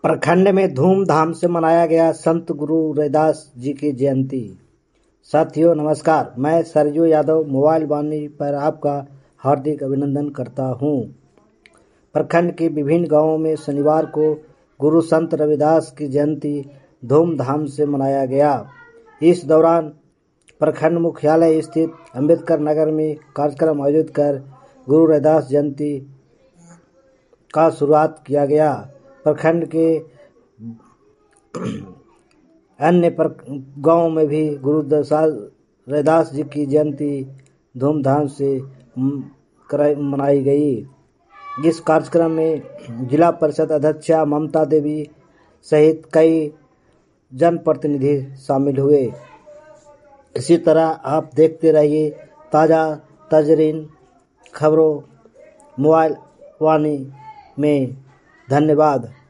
प्रखंड में धूमधाम से मनाया गया संत गुरु रैदास जी की जयंती। साथियों नमस्कार, मैं सरजू यादव मोबाइल वाणी पर आपका हार्दिक अभिनंदन करता हूं। प्रखंड के विभिन्न गांवों में शनिवार को गुरु संत रविदास की जयंती धूमधाम से मनाया गया। इस दौरान प्रखंड मुख्यालय स्थित अम्बेडकर नगर में कार्यक्रम आयोजित कर गुरु रैदास जयंती का शुरुआत किया गया। प्रखंड के अन्य गांवों में भी गुरु रैदास जी की जयंती धूमधाम से मनाई गई। इस कार्यक्रम में जिला परिषद अध्यक्षा ममता देवी सहित कई जनप्रतिनिधि शामिल हुए। इसी तरह आप देखते रहिए ताज़ा तजरीन खबरों मोबाइल वाणी में। धन्यवाद।